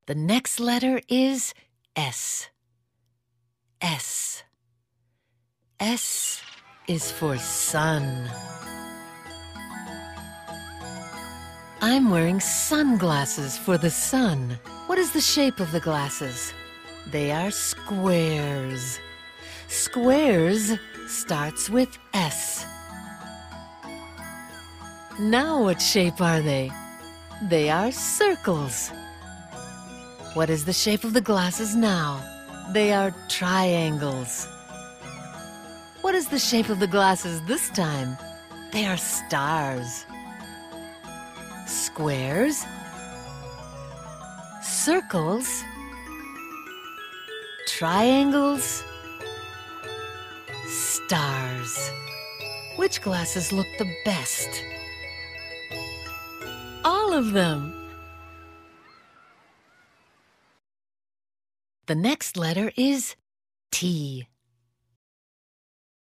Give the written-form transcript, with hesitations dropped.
The next letter is S. S. S is for sun. I'm wearing sunglasses for the sun. What is the shape of the glasses? They are squares. Squares starts with S. Now what shape are they? They are circles. What is the shape of the glasses now? They are triangles. What is the shape of the glasses this time? They are stars. Squares, circles, triangles, stars. Which glasses look the best? All of them. The next letter is T.